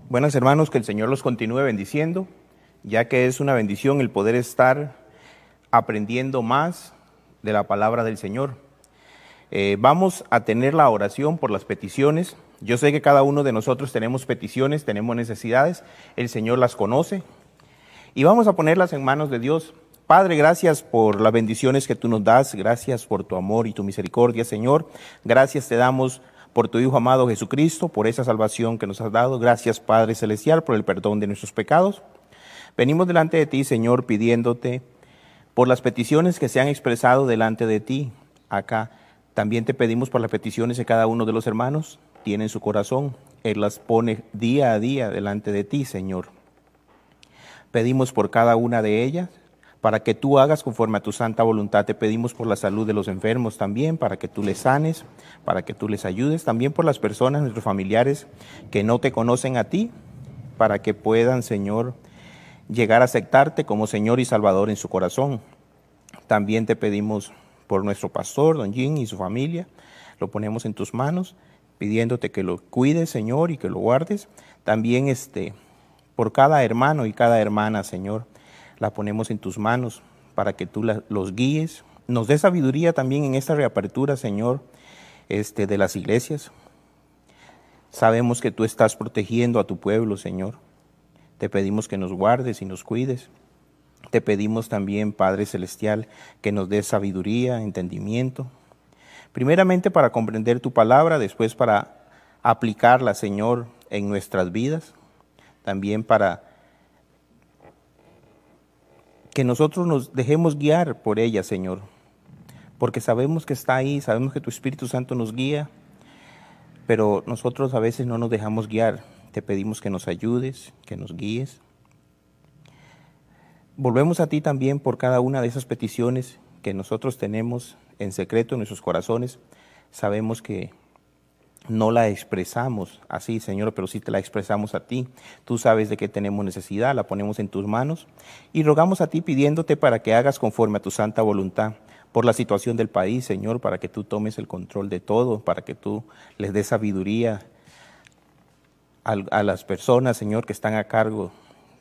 Buenas hermanos, que el Señor los continúe bendiciendo, ya que es una bendición el poder estar aprendiendo más de la palabra del Señor. Vamos a tener la oración por las peticiones. Yo sé que cada uno de nosotros tenemos peticiones, tenemos necesidades, el Señor las conoce y vamos a ponerlas en manos de Dios. Padre, gracias por las bendiciones que tú nos das, gracias por tu amor y tu misericordia, Señor. Gracias te damos por tu Hijo amado Jesucristo, por esa salvación que nos has dado. Gracias, Padre Celestial, por el perdón de nuestros pecados. Venimos delante de ti, Señor, pidiéndote por las peticiones que se han expresado delante de ti acá. También te pedimos por las peticiones que cada uno de los hermanos tiene en su corazón. Él las pone día a día delante de ti, Señor. Pedimos por cada una de ellas, para que tú hagas conforme a tu santa voluntad. Te pedimos por la salud de los enfermos también, para que tú les sanes, para que tú les ayudes. También por las personas, nuestros familiares, que no te conocen a ti, para que puedan, Señor, llegar a aceptarte como Señor y Salvador en su corazón. También te pedimos por nuestro pastor, don Jim, y su familia. Lo ponemos en tus manos, pidiéndote que lo cuides, Señor, y que lo guardes. También por cada hermano y cada hermana, Señor, la ponemos en tus manos para que tú los guíes. Nos dé sabiduría también en esta reapertura, Señor, de las iglesias. Sabemos que tú estás protegiendo a tu pueblo, Señor. Te pedimos que nos guardes y nos cuides. Te pedimos también, Padre Celestial, que nos des sabiduría, entendimiento. Primeramente para comprender tu palabra, después para aplicarla, Señor, en nuestras vidas. También para que nosotros nos dejemos guiar por ella, Señor, porque sabemos que está ahí, sabemos que tu Espíritu Santo nos guía, pero nosotros a veces no nos dejamos guiar. Te pedimos que nos ayudes, que nos guíes. Volvemos a ti también por cada una de esas peticiones que nosotros tenemos en secreto en nuestros corazones. Sabemos que no la expresamos así, Señor, pero sí te la expresamos a ti. Tú sabes de qué tenemos necesidad, la ponemos en tus manos y rogamos a ti pidiéndote para que hagas conforme a tu santa voluntad por la situación del país, Señor, para que tú tomes el control de todo, para que tú les des sabiduría a las personas, Señor, que están a cargo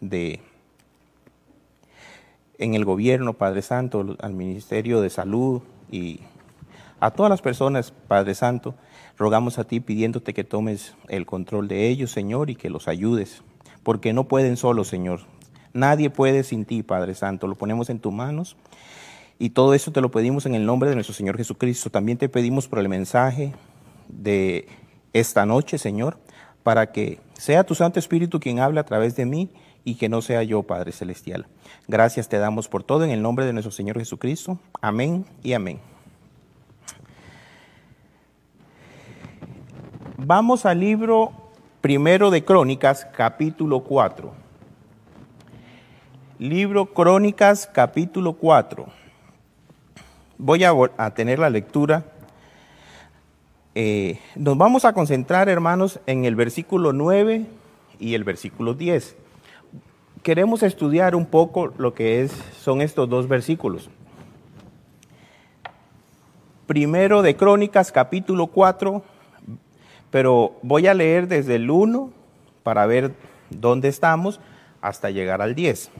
en el gobierno, Padre Santo, al Ministerio de Salud y a todas las personas, Padre Santo. Rogamos a ti pidiéndote que tomes el control de ellos, Señor, y que los ayudes, porque no pueden solos, Señor. Nadie puede sin ti, Padre Santo. Lo ponemos en tus manos y todo eso te lo pedimos en el nombre de nuestro Señor Jesucristo. También te pedimos por el mensaje de esta noche, Señor, para que sea tu Santo Espíritu quien hable a través de mí y que no sea yo, Padre Celestial. Gracias te damos por todo en el nombre de nuestro Señor Jesucristo. Amén y amén. Vamos al libro primero de Crónicas, capítulo 4. Libro Crónicas, capítulo 4. Voy a tener la lectura. Nos vamos a concentrar, hermanos, en el versículo 9 y el versículo 10. Queremos estudiar un poco lo que son estos dos versículos. Primero de Crónicas, capítulo 4. Pero voy a leer desde el 1 para ver dónde estamos hasta llegar al 10.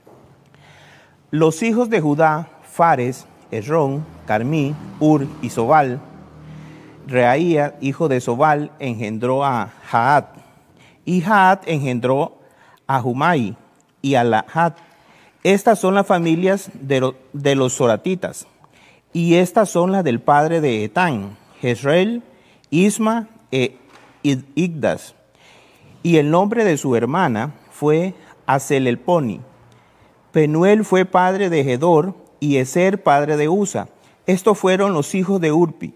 Los hijos de Judá, Fares, Esrón, Carmí, Ur y Sobal. Reaía, hijo de Sobal, engendró a Jaat. Y Jaat engendró a Jumai y a Lahat. Estas son las familias de los soratitas. Y estas son las del padre de Etán, Jezreel, Isma Igdas, y el nombre de su hermana fue Azelelponi. Penuel fue padre de Gedor y Eser padre de Usa. Estos fueron los hijos de Urpi,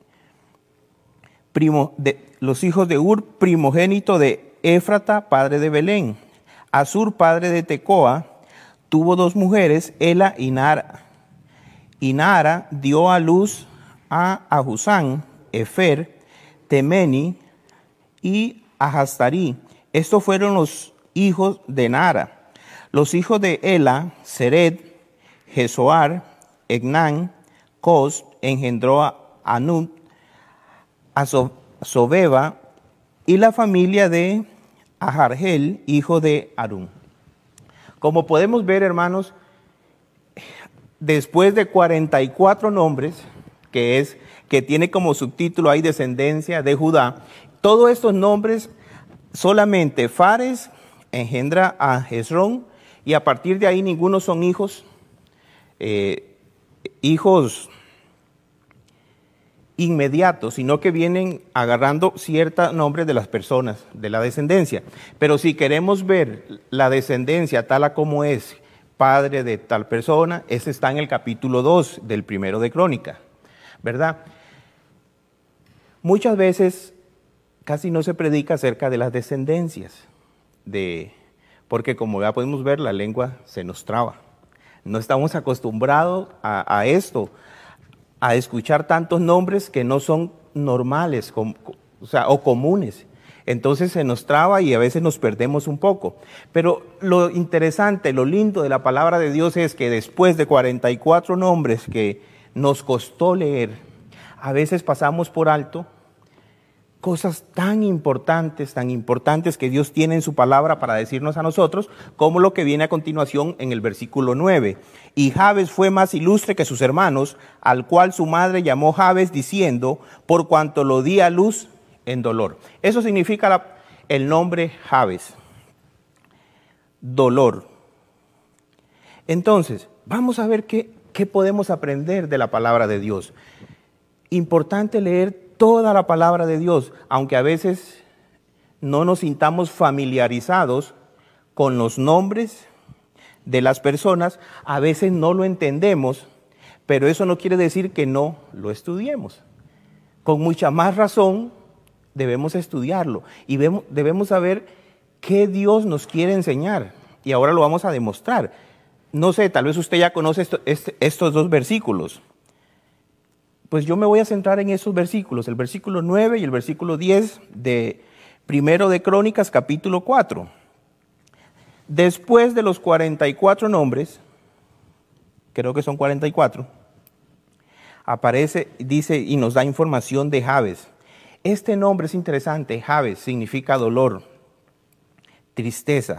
los hijos de Ur, primogénito de Éfrata, padre de Belén. Asur, padre de Tecoa, tuvo dos mujeres, Ela y Nara. Y Nara dio a luz a Ahuzán, Efer, Temeni y Ahastarí. Estos fueron los hijos de Nara. Los hijos de Ela, Sered, Jezoar, Egnán, Cos, engendró a Anut, a Sobeba y la familia de Ahargel, hijo de Harún. Como podemos ver, hermanos, después de 44 nombres, que tiene como subtítulo ahí descendencia de Judá, todos estos nombres, solamente Fares engendra a Hezrón, y a partir de ahí ninguno son hijos inmediatos, sino que vienen agarrando ciertos nombres de las personas, de la descendencia. Pero si queremos ver la descendencia tal como es, padre de tal persona, ese está en el capítulo 2 del primero de Crónica, ¿verdad? Muchas veces casi no se predica acerca de las descendencias, porque como ya podemos ver, la lengua se nos traba. No estamos acostumbrados a esto, a escuchar tantos nombres que no son normales o comunes. Entonces se nos traba y a veces nos perdemos un poco. Pero lo interesante, lo lindo de la palabra de Dios es que después de 44 nombres que nos costó leer, a veces pasamos por alto cosas tan importantes que Dios tiene en su palabra para decirnos a nosotros, como lo que viene a continuación en el versículo 9. Y Jabes fue más ilustre que sus hermanos, al cual su madre llamó Jabes, diciendo, por cuanto lo di a luz en dolor. Eso significa el nombre Jabes, dolor. Entonces, vamos a ver qué podemos aprender de la palabra de Dios. Importante leer toda la palabra de Dios, aunque a veces no nos sintamos familiarizados con los nombres de las personas, a veces no lo entendemos, pero eso no quiere decir que no lo estudiemos. Con mucha más razón debemos estudiarlo y debemos saber qué Dios nos quiere enseñar, y ahora lo vamos a demostrar. No sé, tal vez usted ya conoce estos dos versículos. Pues yo me voy a centrar en esos versículos, el versículo 9 y el versículo 10 de Primero de Crónicas, capítulo 4. Después de los 44 nombres, creo que son 44, aparece, dice, y nos da información de Jabes. Este nombre es interesante, Jabes significa dolor, tristeza.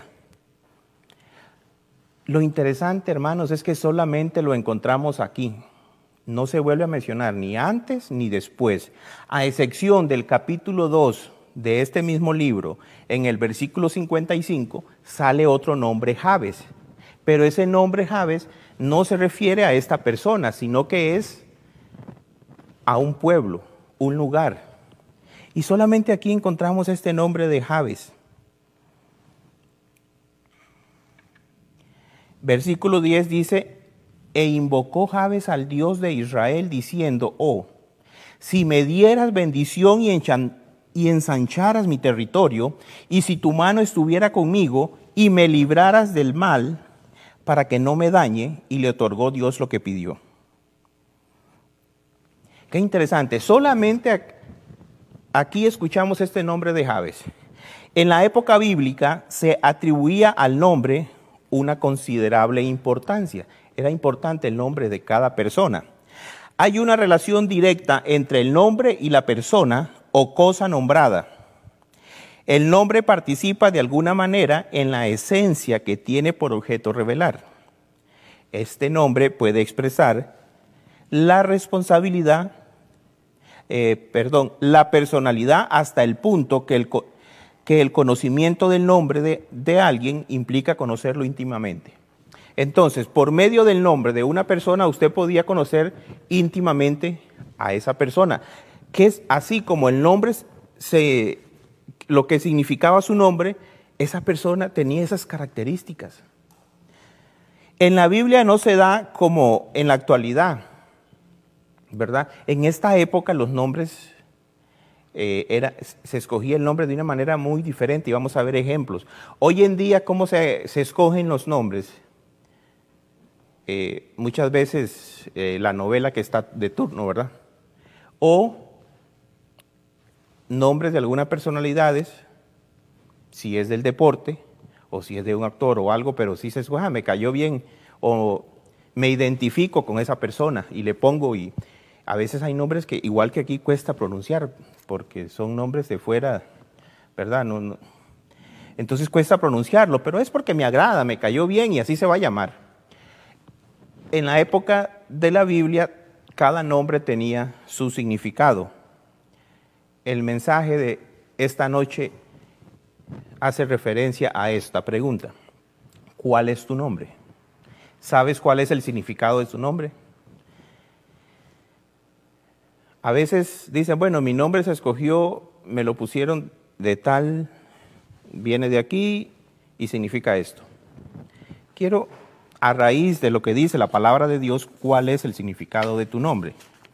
Lo interesante, hermanos, es que solamente lo encontramos aquí. No se vuelve a mencionar ni antes ni después, a excepción del capítulo 2 de este mismo libro. En el versículo 55 sale otro nombre, Jabes, pero ese nombre Jabes no se refiere a esta persona, sino que es a un pueblo, un lugar. Y solamente aquí encontramos este nombre de Jabes. Versículo 10 dice, e invocó Jabes al Dios de Israel, diciendo, oh, si me dieras bendición y ensancharas mi territorio, y si tu mano estuviera conmigo y me libraras del mal, para que no me dañe, y le otorgó Dios lo que pidió. Qué interesante, solamente aquí escuchamos este nombre de Jabes. En la época bíblica se atribuía al nombre una considerable importancia. Era importante el nombre de cada persona. Hay una relación directa entre el nombre y la persona o cosa nombrada. El nombre participa de alguna manera en la esencia que tiene por objeto revelar. Este nombre puede expresar la responsabilidad, la personalidad hasta el punto que el conocimiento del nombre de alguien implica conocerlo íntimamente. Entonces, por medio del nombre de una persona, usted podía conocer íntimamente a esa persona, que es así como el nombre, lo que significaba su nombre, esa persona tenía esas características. En la Biblia no se da como en la actualidad, ¿verdad? En esta época los nombres, se escogía el nombre de una manera muy diferente y vamos a ver ejemplos. Hoy en día, ¿cómo se escogen los nombres? Muchas veces la novela que está de turno, ¿verdad? O nombres de algunas personalidades, si es del deporte, o si es de un actor o algo, pero sí se escoge, me cayó bien, o me identifico con esa persona y le pongo, y a veces hay nombres que igual que aquí cuesta pronunciar, porque son nombres de fuera, ¿verdad? No. Entonces cuesta pronunciarlo, pero es porque me agrada, me cayó bien y así se va a llamar. En la época de la Biblia, cada nombre tenía su significado. El mensaje de esta noche hace referencia a esta pregunta. ¿Cuál es tu nombre? ¿Sabes cuál es el significado de tu nombre? A veces dicen, bueno, mi nombre se escogió, me lo pusieron de tal, viene de aquí y significa esto. Quiero, a raíz de lo que dice la palabra de Dios, cuál es el significado de tu nombre.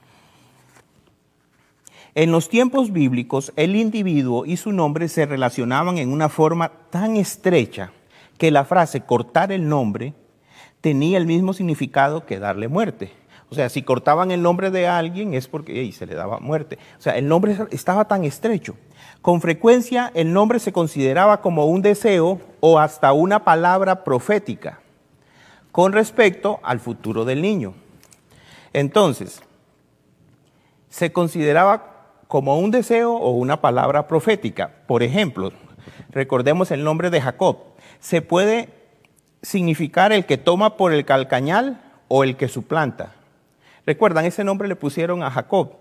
En los tiempos bíblicos, el individuo y su nombre se relacionaban en una forma tan estrecha que la frase cortar el nombre tenía el mismo significado que darle muerte. O sea, si cortaban el nombre de alguien es porque se le daba muerte. O sea, el nombre estaba tan estrecho. Con frecuencia el nombre se consideraba como un deseo o hasta una palabra profética con respecto al futuro del niño. Entonces, se consideraba como un deseo o una palabra profética. Por ejemplo, recordemos el nombre de Jacob. Se puede significar el que toma por el calcañal o el que suplanta. ¿Recuerdan? Ese nombre le pusieron a Jacob.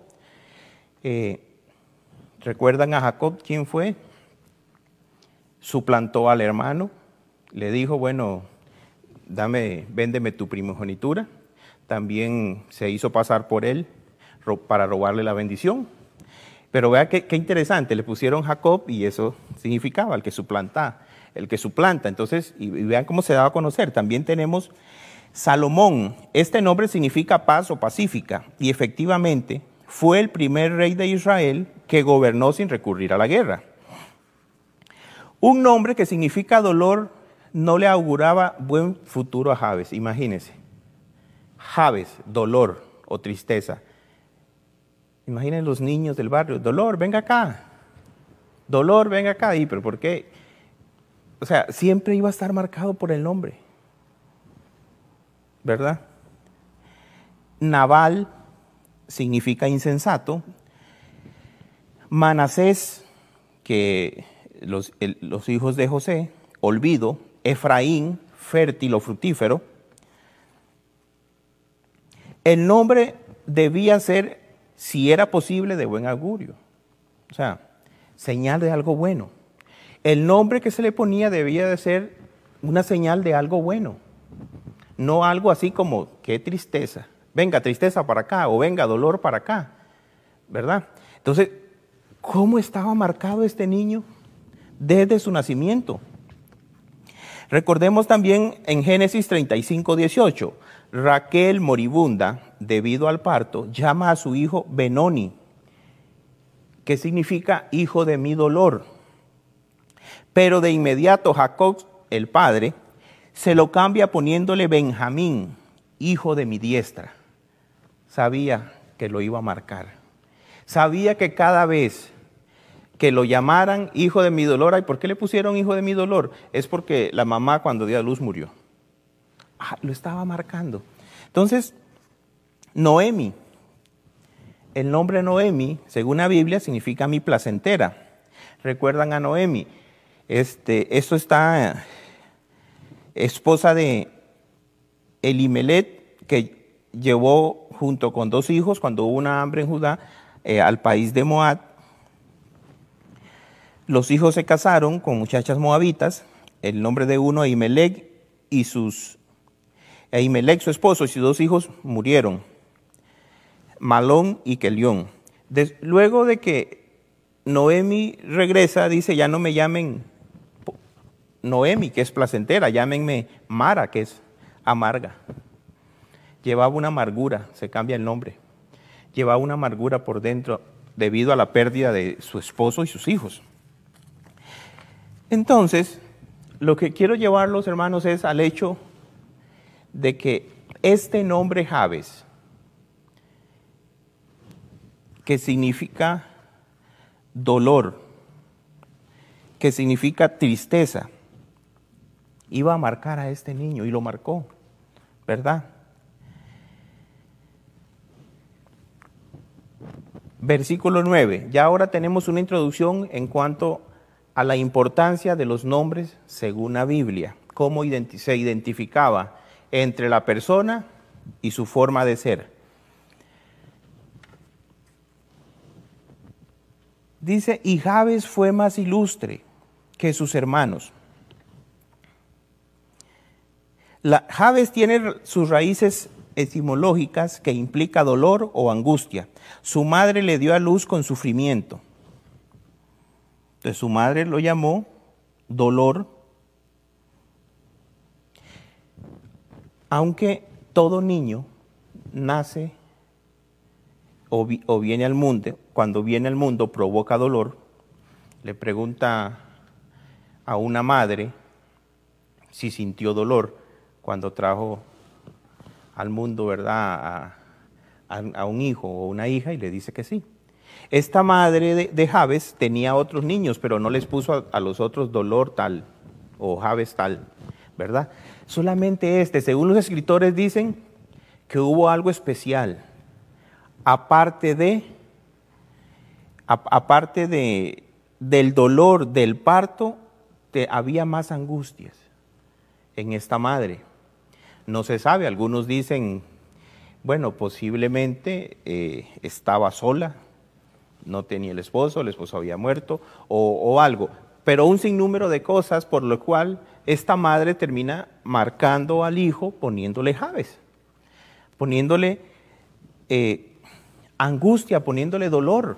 ¿Recuerdan a Jacob quién fue? Suplantó al hermano. Le dijo, bueno, véndeme tu primogenitura. También se hizo pasar por él para robarle la bendición. Pero vea qué interesante, le pusieron Jacob y eso significaba el que suplanta. Entonces, y vean cómo se daba a conocer. También tenemos Salomón. Este nombre significa paz o pacífica y efectivamente fue el primer rey de Israel que gobernó sin recurrir a la guerra. Un nombre que significa dolor no le auguraba buen futuro a Jabes, imagínense. Jabes, dolor o tristeza. Imaginen los niños del barrio, dolor, venga acá. Dolor, venga acá. ¿Y pero por qué? O sea, siempre iba a estar marcado por el nombre. ¿Verdad? Nabal significa insensato. Manasés, que los hijos de José, olvido. Efraín, fértil o fructífero. El nombre debía ser, si era posible, de buen augurio. O sea, señal de algo bueno. El nombre que se le ponía debía de ser una señal de algo bueno. No algo así como, qué tristeza. Venga, tristeza para acá o venga, dolor para acá. ¿Verdad? Entonces, ¿cómo estaba marcado este niño desde su nacimiento? Recordemos también en Génesis 35:18, Raquel moribunda, debido al parto, llama a su hijo Benoni, que significa hijo de mi dolor. Pero de inmediato Jacob, el padre, se lo cambia poniéndole Benjamín, hijo de mi diestra. Sabía que lo iba a marcar. Sabía que cada vez que lo llamaran hijo de mi dolor, ¿y por qué le pusieron hijo de mi dolor? Es porque la mamá cuando dio a luz murió. Lo estaba marcando. Entonces, Noemi, el nombre Noemi, según la Biblia, significa mi placentera. ¿Recuerdan a Noemi? Esto está esposa de Elimelech, que llevó junto con 2 hijos cuando hubo una hambre en Judá al país de Moab. Los hijos se casaron con muchachas moabitas. El nombre de uno, Elimelech, Elimelech, su esposo, y sus 2 hijos murieron, Malón y Kelión. Luego de que Noemi regresa, dice, ya no me llamen Noemi, que es placentera, llámenme Mara, que es amarga. Llevaba una amargura, se cambia el nombre. Llevaba una amargura por dentro debido a la pérdida de su esposo y sus hijos. Entonces, lo que quiero llevarlos, hermanos, es al hecho de que este nombre Jabes, que significa dolor, que significa tristeza, iba a marcar a este niño y lo marcó, ¿verdad? Versículo 9. Ya ahora tenemos una introducción en cuanto a la importancia de los nombres según la Biblia, cómo se identificaba entre la persona y su forma de ser. Dice, y Jabes fue más ilustre que sus hermanos. Jabes tiene sus raíces etimológicas que implica dolor o angustia. Su madre le dio a luz con sufrimiento. Entonces su madre lo llamó dolor. Aunque todo niño nace o viene al mundo, cuando viene al mundo provoca dolor, le pregunta a una madre si sintió dolor cuando trajo al mundo, ¿verdad?, a un hijo o una hija, y le dice que sí. Esta madre de Jabes tenía otros niños, pero no les puso a los otros dolor tal o Jabes tal, ¿verdad? Solamente según los escritores dicen que hubo algo especial, aparte del dolor del parto, había más angustias en esta madre. No se sabe, algunos dicen, bueno, posiblemente estaba sola, no tenía el esposo había muerto o algo, pero un sinnúmero de cosas por lo cual esta madre termina marcando al hijo poniéndole Jabes, poniéndole angustia, poniéndole dolor.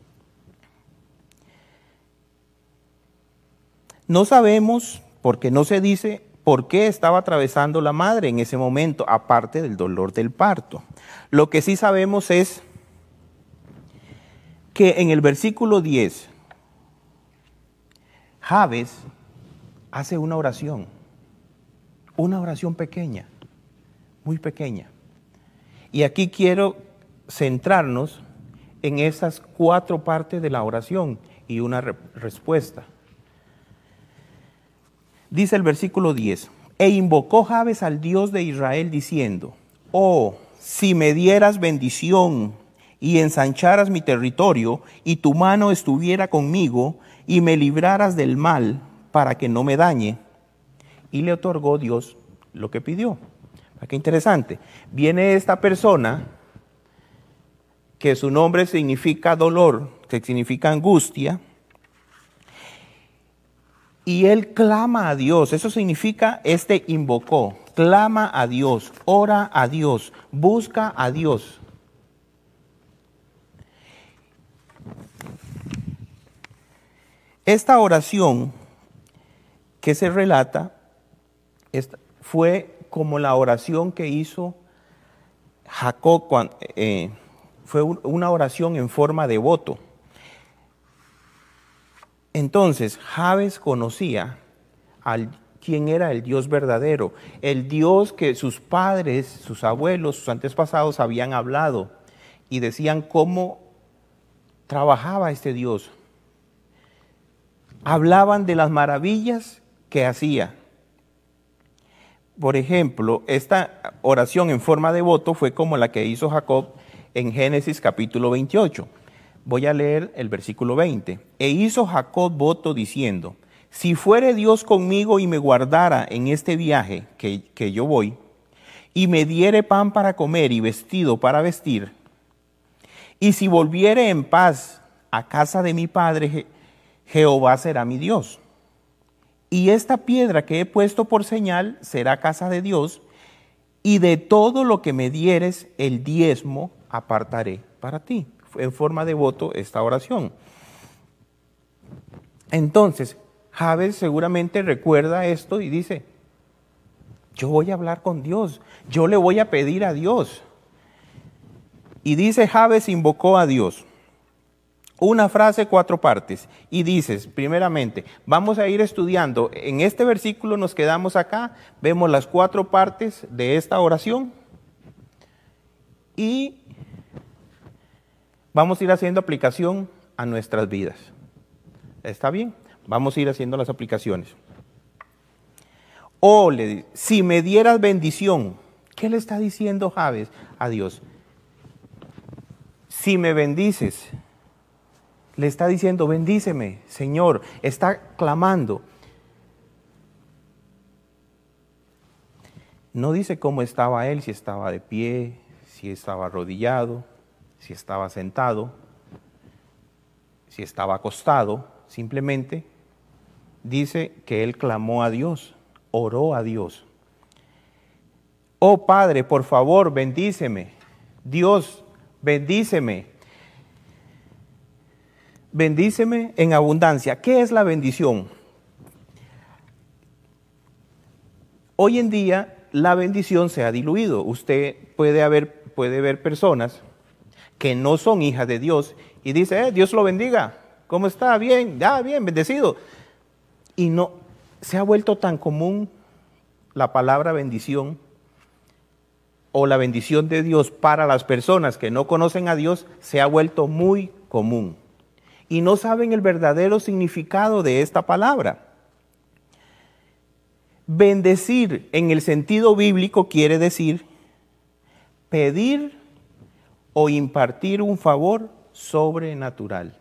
No sabemos, porque no se dice por qué estaba atravesando la madre en ese momento, aparte del dolor del parto. Lo que sí sabemos es que en el versículo 10, Jabes hace una oración pequeña, muy pequeña. Y aquí quiero centrarnos en esas 4 partes de la oración y una respuesta. Dice el versículo 10, e invocó Jabes al Dios de Israel diciendo, oh, si me dieras bendición y ensancharas mi territorio y tu mano estuviera conmigo y me libraras del mal para que no me dañe. Y le otorgó Dios lo que pidió. Qué interesante. Viene esta persona que su nombre significa dolor, que significa angustia, y él clama a Dios. Eso significa invocó, clama a Dios, ora a Dios, busca a Dios. Esta oración que se relata fue como la oración que hizo Jacob, fue una oración en forma de voto. Entonces, Jabes conocía quién era el Dios verdadero, el Dios que sus padres, sus abuelos, sus antepasados habían hablado y decían cómo trabajaba este Dios. Hablaban de las maravillas que hacía. Por ejemplo, esta oración en forma de voto fue como la que hizo Jacob en Génesis capítulo 28. Voy a leer el versículo 20. E hizo Jacob voto diciendo, si fuere Dios conmigo y me guardara en este viaje que yo voy, y me diere pan para comer y vestido para vestir, y si volviere en paz a casa de mi padre, Jehová será mi Dios. Y esta piedra que he puesto por señal será casa de Dios, y de todo lo que me dieres el diezmo apartaré para ti. En forma de voto esta oración. Entonces, Jabes seguramente recuerda esto y dice, yo voy a hablar con Dios, yo le voy a pedir a Dios. Y dice, Jabes invocó a Dios. Una frase, 4 partes. Y dices, primeramente, vamos a ir estudiando. En este versículo nos quedamos acá, vemos las 4 partes de esta oración. Y vamos a ir haciendo aplicación a nuestras vidas. ¿Está bien? Vamos a ir haciendo las aplicaciones. Si me dieras bendición, ¿qué le está diciendo Jabes a Dios? Si me bendices, Le está diciendo, bendíceme, Señor. Está clamando. No dice cómo estaba él, si estaba de pie, si estaba arrodillado, si estaba sentado, si estaba acostado. Simplemente dice que él clamó a Dios, oró a Dios. Oh Padre, por favor, bendíceme. Dios, bendíceme. Bendíceme en abundancia. ¿Qué es la bendición? Hoy en día la bendición se ha diluido. Usted puede ver personas que no son hijas de Dios y dice, Dios lo bendiga. ¿Cómo está? Bien, bien, bendecido. Y no, se ha vuelto tan común la palabra bendición o la bendición de Dios para las personas que no conocen a Dios, se ha vuelto muy común. Y no saben el verdadero significado de esta palabra. Bendecir en el sentido bíblico quiere decir pedir o impartir un favor sobrenatural.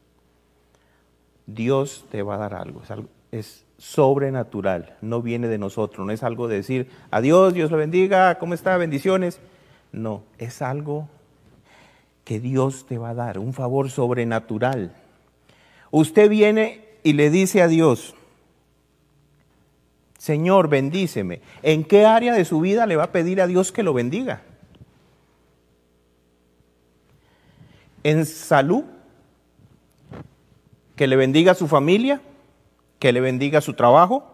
Dios te va a dar algo, es sobrenatural, no viene de nosotros, no es algo de decir, adiós, Dios lo bendiga, ¿cómo está? Bendiciones. No, es algo que Dios te va a dar, un favor sobrenatural. Usted viene y le dice a Dios, Señor, bendíceme. ¿En qué área de su vida le va a pedir a Dios que lo bendiga? ¿En salud? ¿Que le bendiga a su familia? ¿Que le bendiga su trabajo?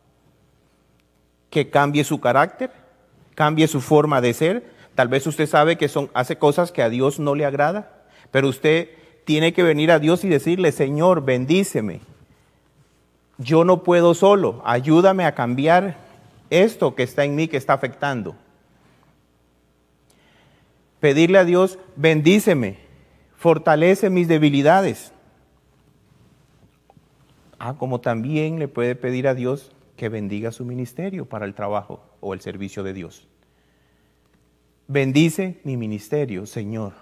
¿Que cambie su carácter? ¿Cambie su forma de ser? Tal vez usted sabe que hace cosas que a Dios no le agrada, pero usted tiene que venir a Dios y decirle, Señor, bendíceme. Yo no puedo solo, ayúdame a cambiar esto que está en mí, que está afectando. Pedirle a Dios, bendíceme, fortalece mis debilidades. Como también le puede pedir a Dios que bendiga su ministerio para el trabajo o el servicio de Dios. Bendice mi ministerio, Señor.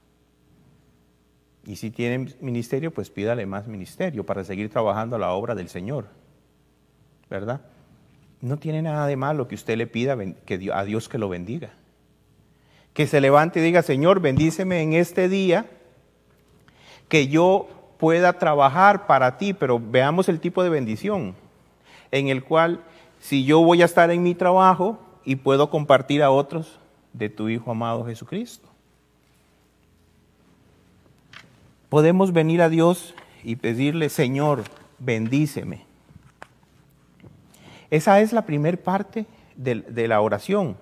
Y si tiene ministerio, pues pídale más ministerio para seguir trabajando a la obra del Señor, ¿verdad? No tiene nada de malo que usted le pida a Dios que lo bendiga. Que se levante y diga, Señor, bendíceme en este día, que yo pueda trabajar para ti, pero veamos el tipo de bendición, en el cual si yo voy a estar en mi trabajo y puedo compartir a otros de tu Hijo amado Jesucristo. Podemos venir a Dios y pedirle, Señor, bendíceme. Esa es la primera parte de la oración.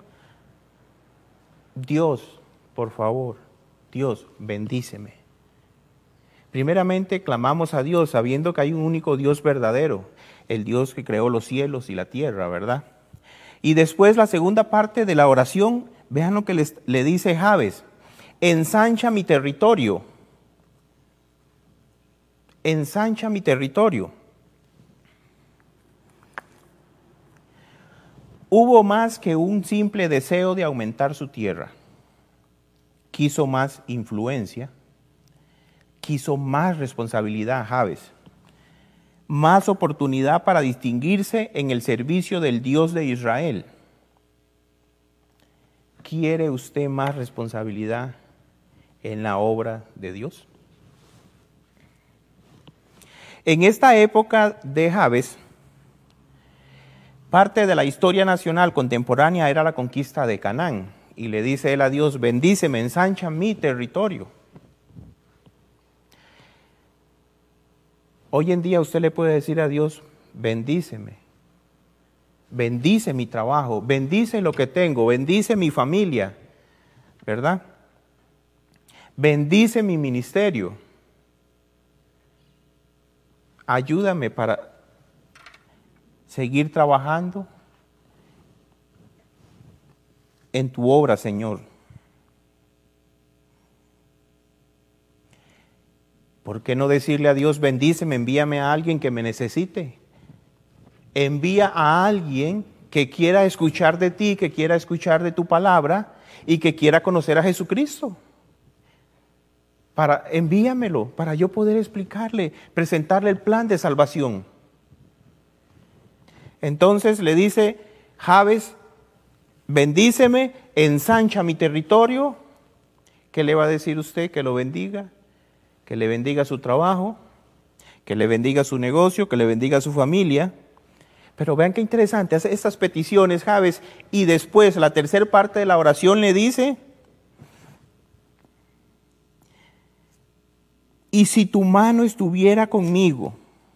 Dios, por favor, Dios, bendíceme. Primeramente clamamos a Dios sabiendo que hay un único Dios verdadero, el Dios que creó los cielos y la tierra, ¿verdad? Y después la segunda parte de la oración, vean lo que le dice Jabes, ensancha mi territorio. Ensancha mi territorio. Hubo más que un simple deseo de aumentar su tierra. Quiso más influencia, quiso más responsabilidad, Jabes, más oportunidad para distinguirse en el servicio del Dios de Israel. ¿Quiere usted más responsabilidad en la obra de Dios? En esta época de Jabes, parte de la historia nacional contemporánea era la conquista de Canaán. Y le dice él a Dios, bendíceme, ensancha mi territorio. Hoy en día usted le puede decir a Dios, bendíceme. Bendice mi trabajo, bendice lo que tengo, bendice mi familia, ¿verdad? Bendice mi ministerio. Ayúdame para seguir trabajando en tu obra, Señor. ¿Por qué no decirle a Dios, bendíceme, envíame a alguien que me necesite? Envía a alguien que quiera escuchar de ti, que quiera escuchar de tu palabra y que quiera conocer a Jesucristo. envíamelo para yo poder explicarle, presentarle el plan de salvación. Entonces le dice, Jabes, bendíceme, ensancha mi territorio. ¿Qué le va a decir usted? Que lo bendiga, que le bendiga su trabajo, que le bendiga su negocio, que le bendiga su familia. Pero vean qué interesante, hace estas peticiones Jabes y después la tercera parte de la oración le dice, y si tu mano estuviera conmigo,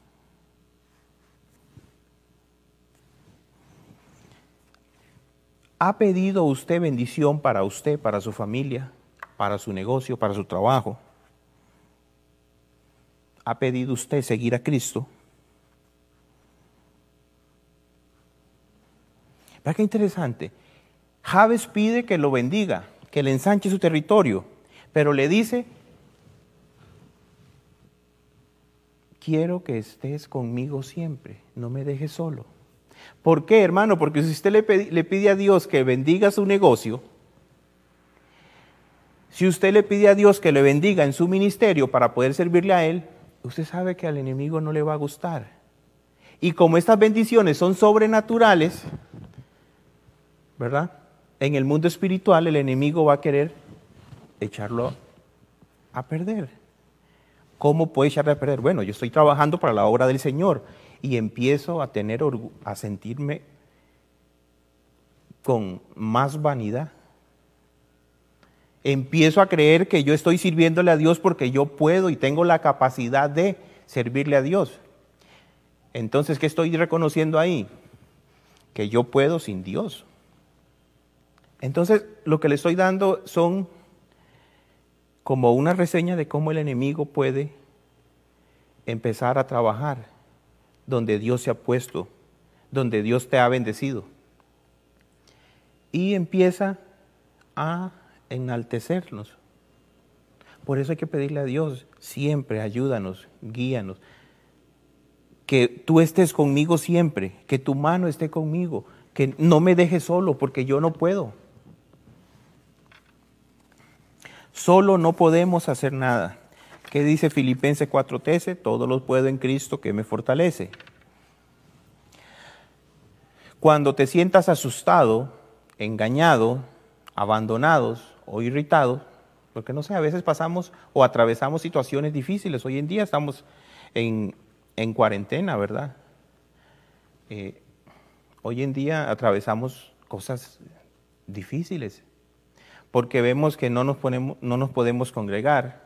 ¿ha pedido usted bendición para usted, para su familia, para su negocio, para su trabajo? ¿Ha pedido usted seguir a Cristo? Vea qué interesante. Jabes pide que lo bendiga, que le ensanche su territorio, pero le dice, quiero que estés conmigo siempre, no me dejes solo. ¿Por qué, hermano? Porque si usted le pide a Dios que bendiga su negocio, si usted le pide a Dios que le bendiga en su ministerio para poder servirle a Él, usted sabe que al enemigo no le va a gustar. Y como estas bendiciones son sobrenaturales, ¿verdad? En el mundo espiritual el enemigo va a querer echarlo a perder. ¿Cómo puede echarle a perder? Bueno, yo estoy trabajando para la obra del Señor y empiezo a a sentirme con más vanidad. Empiezo a creer que yo estoy sirviéndole a Dios porque yo puedo y tengo la capacidad de servirle a Dios. Entonces, ¿qué estoy reconociendo ahí? Que yo puedo sin Dios. Entonces, lo que le estoy dando son como una reseña de cómo el enemigo puede empezar a trabajar donde Dios se ha puesto, donde Dios te ha bendecido. Y empieza a enaltecernos. Por eso hay que pedirle a Dios, siempre ayúdanos, guíanos. Que tú estés conmigo siempre, que tu mano esté conmigo, que no me dejes solo porque yo no puedo. Solo no podemos hacer nada. ¿Qué dice Filipenses 4:13? Todo lo puedo en Cristo que me fortalece. Cuando te sientas asustado, engañado, abandonados o irritados, porque no sé, a veces pasamos o atravesamos situaciones difíciles. Hoy en día estamos en cuarentena, ¿verdad? Hoy en día atravesamos cosas difíciles porque vemos que no nos podemos congregar.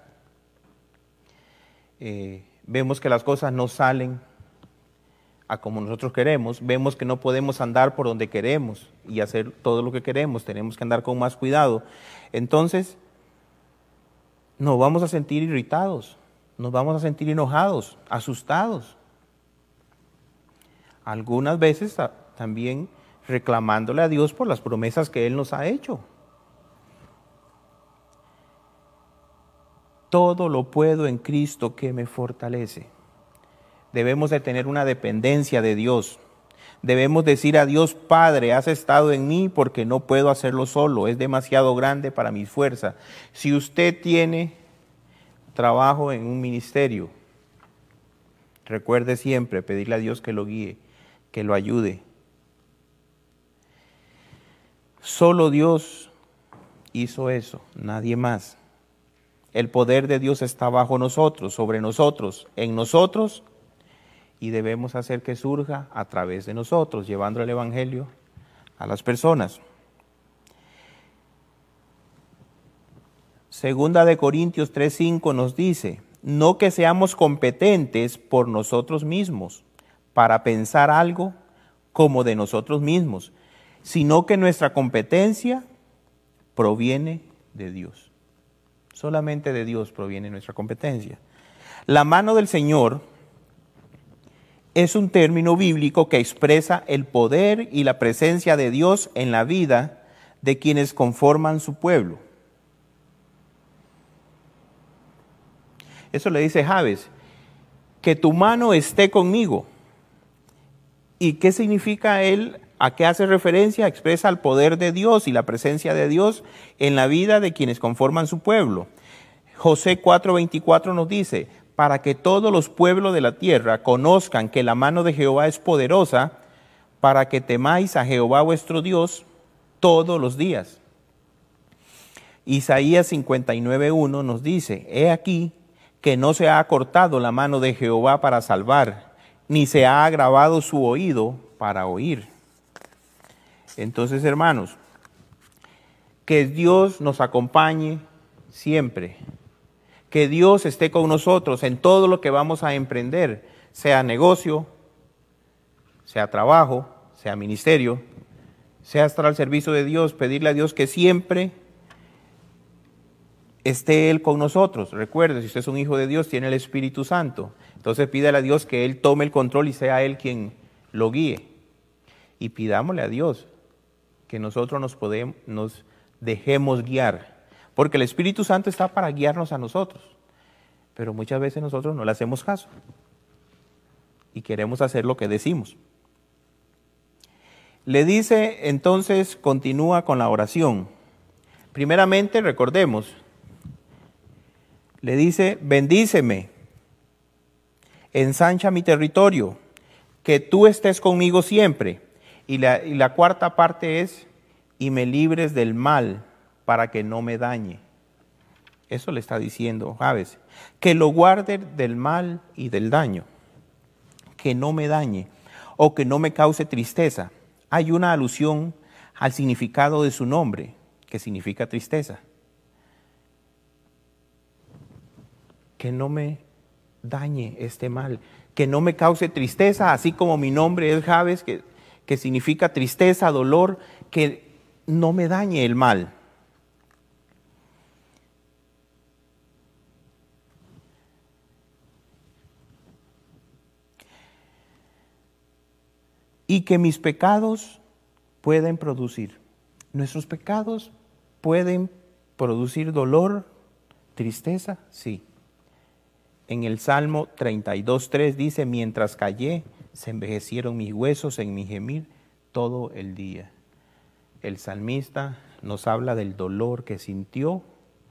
Vemos que las cosas no salen a como nosotros queremos, vemos que no podemos andar por donde queremos y hacer todo lo que queremos, tenemos que andar con más cuidado. Entonces, nos vamos a sentir irritados, nos vamos a sentir enojados, asustados. Algunas veces también reclamándole a Dios por las promesas que Él nos ha hecho. Todo lo puedo en Cristo que me fortalece. Debemos de tener una dependencia de Dios. Debemos decir a Dios, Padre, has estado en mí porque no puedo hacerlo solo, es demasiado grande para mi fuerza. Si usted tiene trabajo en un ministerio, recuerde siempre pedirle a Dios que lo guíe, que lo ayude. Solo Dios hizo eso, nadie más. El poder de Dios está bajo nosotros, sobre nosotros, en nosotros, y debemos hacer que surja a través de nosotros, llevando el Evangelio a las personas. Segunda de Corintios 3:5 nos dice, no que seamos competentes por nosotros mismos para pensar algo como de nosotros mismos, sino que nuestra competencia proviene de Dios. Solamente de Dios proviene nuestra competencia. La mano del Señor es un término bíblico que expresa el poder y la presencia de Dios en la vida de quienes conforman su pueblo. Eso le dice Jabes, que tu mano esté conmigo. ¿Y qué significa él? ¿A qué hace referencia? Expresa el poder de Dios y la presencia de Dios en la vida de quienes conforman su pueblo. José 4:24 nos dice, para que todos los pueblos de la tierra conozcan que la mano de Jehová es poderosa, para que temáis a Jehová vuestro Dios todos los días. Isaías 59:1 nos dice, he aquí que no se ha acortado la mano de Jehová para salvar, ni se ha agravado su oído para oír. Entonces, hermanos, que Dios nos acompañe siempre, que Dios esté con nosotros en todo lo que vamos a emprender, sea negocio, sea trabajo, sea ministerio, sea estar al servicio de Dios, pedirle a Dios que siempre esté Él con nosotros. Recuerde, si usted es un hijo de Dios, tiene el Espíritu Santo. Entonces pídale a Dios que Él tome el control y sea Él quien lo guíe. Y pidámosle a Dios que nosotros nos dejemos guiar. Porque el Espíritu Santo está para guiarnos a nosotros. Pero muchas veces nosotros no le hacemos caso. Y queremos hacer lo que decimos. Le dice, entonces, continúa con la oración. Primeramente, recordemos, le dice, bendíceme, ensancha mi territorio, que tú estés conmigo siempre. Y la cuarta parte es, y me libres del mal, para que no me dañe. Eso le está diciendo Jabes, que lo guarde del mal y del daño, que no me dañe o que no me cause tristeza. Hay una alusión al significado de su nombre, que significa tristeza. Que no me dañe este mal, que no me cause tristeza, así como mi nombre es Jabes, que significa tristeza, dolor, que no me dañe el mal. Y que mis pecados pueden producir. Nuestros pecados pueden producir dolor, tristeza, sí. En el Salmo 32:3 dice, mientras callé, se envejecieron mis huesos en mi gemir todo el día. El salmista nos habla del dolor que sintió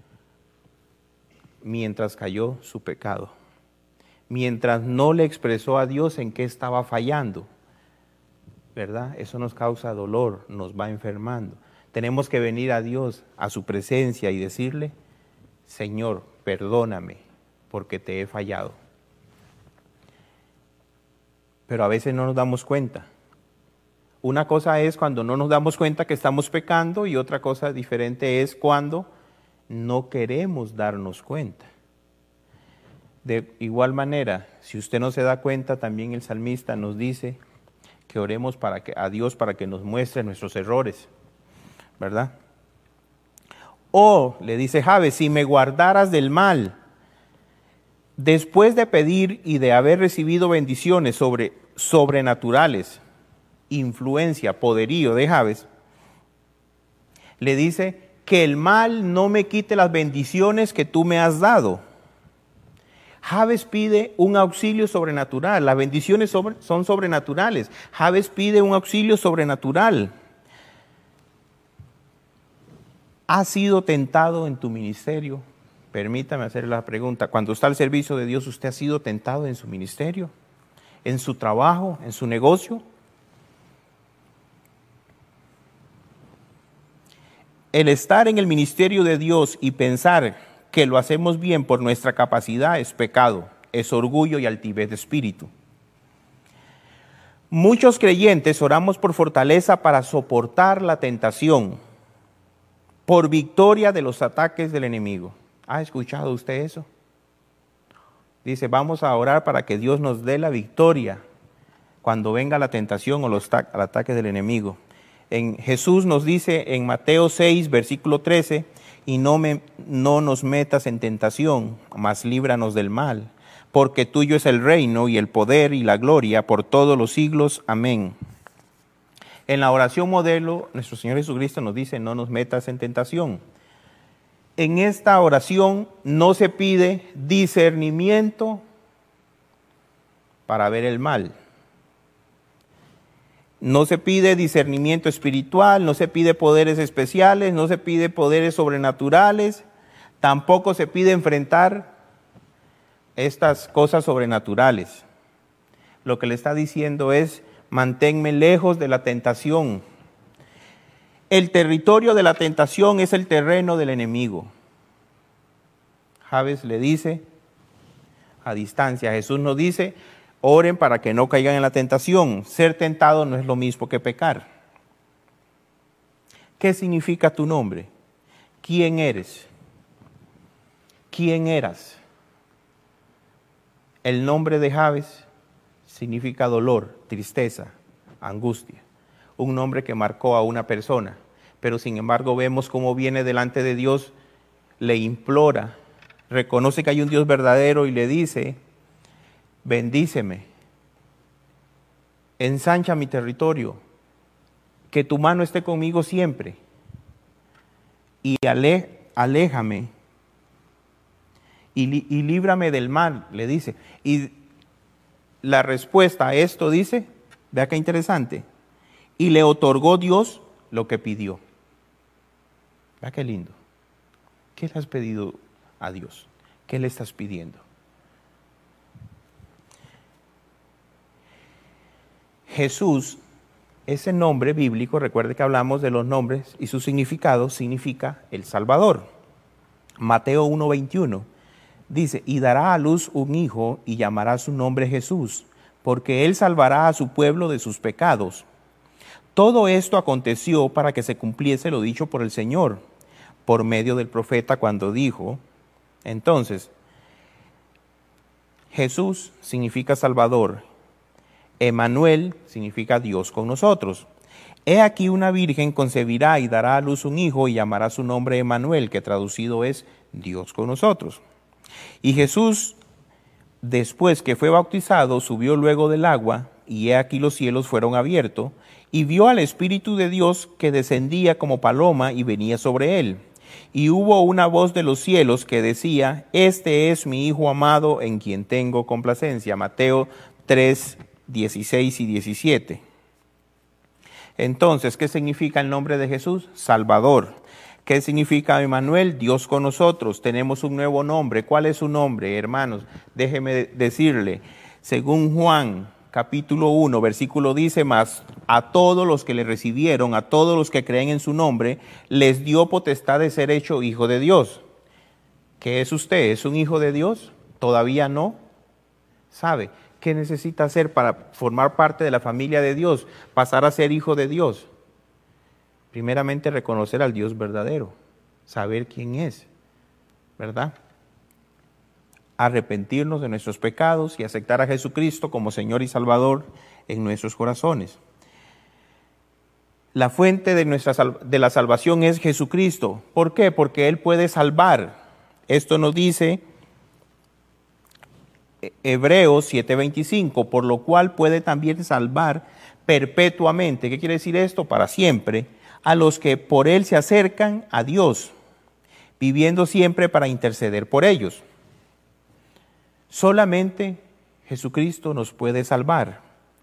mientras cayó su pecado. Mientras no le expresó a Dios en qué estaba fallando. ¿Verdad? Eso nos causa dolor, nos va enfermando. Tenemos que venir a Dios, a su presencia y decirle, Señor, perdóname porque te he fallado. Pero a veces no nos damos cuenta. Una cosa es cuando no nos damos cuenta que estamos pecando y otra cosa diferente es cuando no queremos darnos cuenta. De igual manera, si usted no se da cuenta, también el salmista nos dice que oremos a Dios para que nos muestre nuestros errores, ¿verdad? O le dice Jabes, si me guardaras del mal, después de pedir y de haber recibido bendiciones sobrenaturales, influencia, poderío de Jabes, le dice que el mal no me quite las bendiciones que tú me has dado. Jabes pide un auxilio sobrenatural, las bendiciones son sobrenaturales. Jabes pide un auxilio sobrenatural. ¿Has sido tentado en tu ministerio? Permítame hacer la pregunta. Cuando está al servicio de Dios, ¿usted ha sido tentado en su ministerio? ¿En su trabajo? ¿En su negocio? El estar en el ministerio de Dios y pensar que lo hacemos bien por nuestra capacidad es pecado, es orgullo y altivez de espíritu. Muchos creyentes oramos por fortaleza para soportar la tentación, por victoria de los ataques del enemigo. ¿Ha escuchado usted eso? Dice, vamos a orar para que Dios nos dé la victoria cuando venga la tentación o los ataques del enemigo. Jesús nos dice en Mateo 6, versículo 13, y no nos metas en tentación, mas líbranos del mal, porque tuyo es el reino y el poder y la gloria por todos los siglos. Amén. En la oración modelo, nuestro Señor Jesucristo nos dice, no nos metas en tentación. En esta oración no se pide discernimiento para ver el mal. No se pide discernimiento espiritual, no se pide poderes especiales, no se pide poderes sobrenaturales. Tampoco se pide enfrentar estas cosas sobrenaturales. Lo que le está diciendo es, manténme lejos de la tentación. El territorio de la tentación es el terreno del enemigo. Javes le dice a distancia, Jesús nos dice, oren para que no caigan en la tentación. Ser tentado no es lo mismo que pecar. ¿Qué significa tu nombre? ¿Quién eres? ¿Quién eras? El nombre de Javes significa dolor, tristeza, angustia. Un nombre que marcó a una persona, pero sin embargo vemos cómo viene delante de Dios, le implora, reconoce que hay un Dios verdadero y le dice, bendíceme, ensancha mi territorio, que tu mano esté conmigo siempre y aléjame y líbrame del mal, le dice. Y la respuesta a esto dice, vea qué interesante, y le otorgó Dios lo que pidió. Vea qué lindo. ¿Qué le has pedido a Dios? ¿Qué le estás pidiendo? Jesús, ese nombre bíblico, recuerde que hablamos de los nombres y su significado, significa el Salvador. Mateo 1:21 dice, y dará a luz un hijo y llamará su nombre Jesús, porque él salvará a su pueblo de sus pecados. Todo esto aconteció para que se cumpliese lo dicho por el Señor, por medio del profeta cuando dijo, entonces, Jesús significa Salvador, Emmanuel significa Dios con nosotros. He aquí una virgen concebirá y dará a luz un hijo y llamará su nombre Emmanuel, que traducido es Dios con nosotros. Y Jesús, después que fue bautizado, subió luego del agua, y he aquí los cielos fueron abiertos, y vio al Espíritu de Dios que descendía como paloma y venía sobre él. Y hubo una voz de los cielos que decía, este es mi Hijo amado en quien tengo complacencia. Mateo 3:16 y 17. Entonces, ¿qué significa el nombre de Jesús? Salvador. ¿Qué significa Emmanuel? Dios con nosotros. Tenemos un nuevo nombre. ¿Cuál es su nombre, hermanos? Déjeme decirle, según Juan capítulo 1, versículo dice, más a todos los que le recibieron, a todos los que creen en su nombre, les dio potestad de ser hecho hijo de Dios. ¿Qué es usted? ¿Es un hijo de Dios? ¿Todavía no? ¿Sabe qué necesita hacer para formar parte de la familia de Dios? Pasar a ser hijo de Dios. Primeramente, reconocer al Dios verdadero, saber quién es, ¿verdad? Arrepentirnos de nuestros pecados y aceptar a Jesucristo como Señor y Salvador en nuestros corazones. La fuente de la salvación es Jesucristo. ¿Por qué? Porque Él puede salvar. Esto nos dice Hebreos 7:25, por lo cual puede también salvar perpetuamente. ¿Qué quiere decir esto? Para siempre, a los que por Él se acercan a Dios, viviendo siempre para interceder por ellos. Solamente Jesucristo nos puede salvar.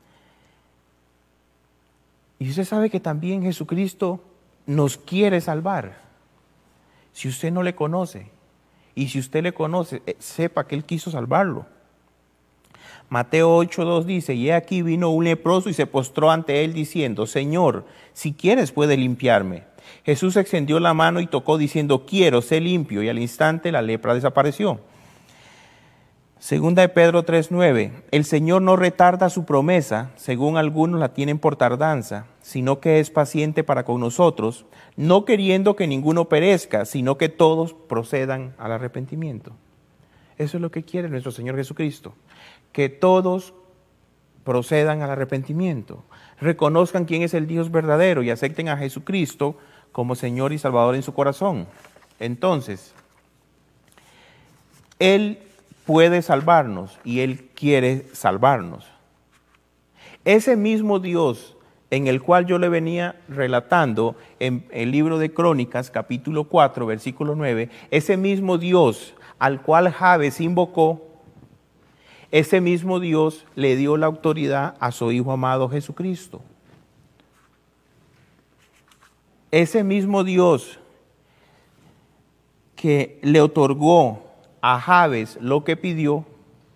Y usted sabe que también Jesucristo nos quiere salvar. Si usted no le conoce, y si usted le conoce, sepa que Él quiso salvarlo. Mateo 8:2 dice, y he aquí vino un leproso y se postró ante Él diciendo, Señor, si quieres puedes limpiarme. Jesús extendió la mano y tocó diciendo, quiero, sé limpio, y al instante la lepra desapareció. Segunda de Pedro 3:9, el Señor no retarda su promesa, según algunos la tienen por tardanza, sino que es paciente para con nosotros, no queriendo que ninguno perezca, sino que todos procedan al arrepentimiento. Eso es lo que quiere nuestro Señor Jesucristo, que todos procedan al arrepentimiento, reconozcan quién es el Dios verdadero y acepten a Jesucristo como Señor y Salvador en su corazón. Entonces, Él puede salvarnos y Él quiere salvarnos. Ese mismo Dios en el cual yo le venía relatando en el libro de Crónicas, capítulo 4, versículo 9, ese mismo Dios al cual Javes invocó, ese mismo Dios le dio la autoridad a su Hijo amado Jesucristo. Ese mismo Dios que le otorgó a Jabes lo que pidió,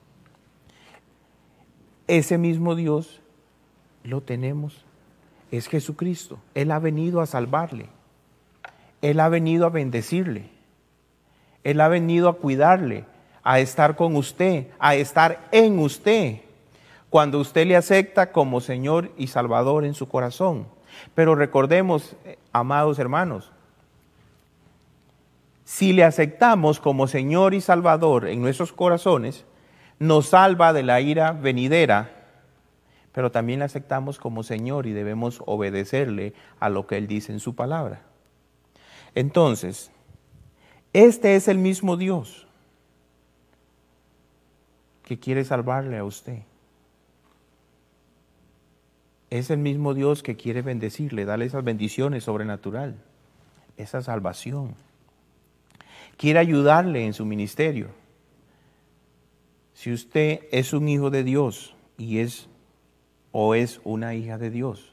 ese mismo Dios lo tenemos, es Jesucristo. Él ha venido a salvarle, Él ha venido a bendecirle, Él ha venido a cuidarle, a estar con usted, a estar en usted, cuando usted le acepta como Señor y Salvador en su corazón. Pero recordemos, amados hermanos, si le aceptamos como Señor y Salvador en nuestros corazones, nos salva de la ira venidera, pero también le aceptamos como Señor y debemos obedecerle a lo que Él dice en su palabra. Entonces, este es el mismo Dios que quiere salvarle a usted. Es el mismo Dios que quiere bendecirle, darle esas bendiciones sobrenaturales, esa salvación. Quiere ayudarle en su ministerio. Si usted es un hijo de Dios y es una hija de Dios,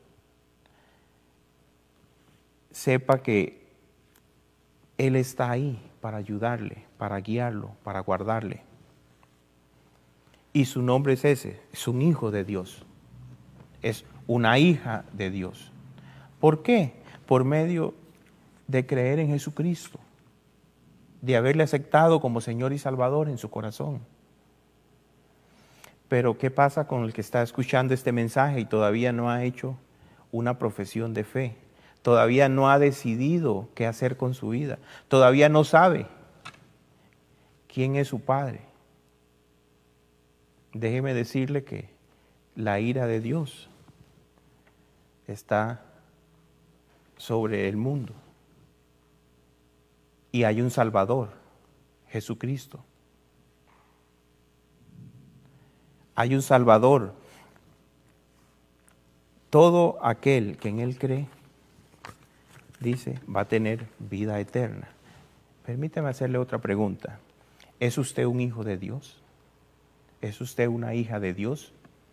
sepa que Él está ahí para ayudarle, para guiarlo, para guardarle. Y su nombre es ese, es un hijo de Dios, es una hija de Dios. ¿Por qué? Por medio de creer en Jesucristo, de haberle aceptado como Señor y Salvador en su corazón. Pero ¿qué pasa con el que está escuchando este mensaje y todavía no ha hecho una profesión de fe? Todavía no ha decidido qué hacer con su vida. Todavía no sabe quién es su Padre. Déjeme decirle que la ira de Dios está sobre el mundo. Y hay un Salvador, Jesucristo. Hay un Salvador. Todo aquel que en Él cree, dice, va a tener vida eterna. Permítame hacerle otra pregunta. ¿Es usted un hijo de Dios? ¿Es usted una hija de Dios?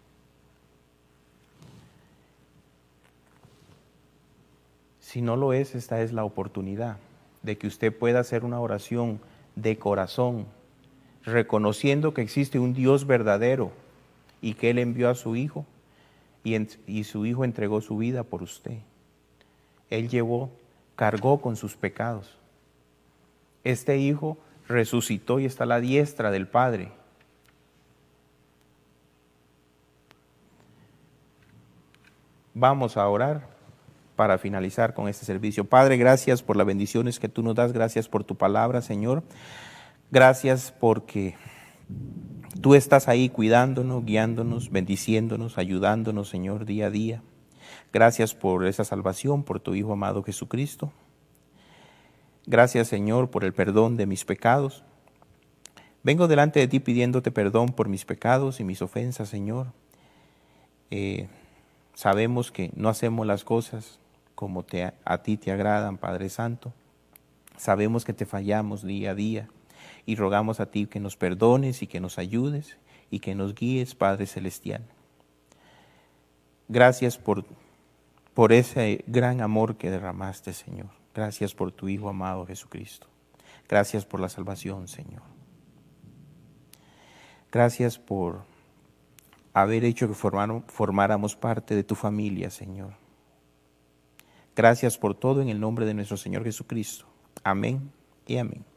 Si no lo es, esta es la oportunidad de que usted pueda hacer una oración de corazón, reconociendo que existe un Dios verdadero y que Él envió a su Hijo y su Hijo entregó su vida por usted. Él cargó con sus pecados. Este Hijo resucitó y está a la diestra del Padre. Vamos a orar para finalizar con este servicio. Padre, gracias por las bendiciones que tú nos das, gracias por tu palabra, Señor. Gracias porque tú estás ahí cuidándonos, guiándonos, bendiciéndonos, ayudándonos, Señor, día a día. Gracias por esa salvación, por tu Hijo amado Jesucristo. Gracias, Señor, por el perdón de mis pecados. Vengo delante de ti pidiéndote perdón por mis pecados y mis ofensas, Señor. Sabemos que no hacemos las cosas como a ti te agradan, Padre Santo. Sabemos que te fallamos día a día y rogamos a ti que nos perdones y que nos ayudes y que nos guíes, Padre Celestial. Gracias por ese gran amor que derramaste, Señor. Gracias por tu Hijo amado Jesucristo. Gracias por la salvación, Señor. Gracias por haber hecho que formáramos parte de tu familia, Señor. Gracias por todo en el nombre de nuestro Señor Jesucristo. Amén y amén.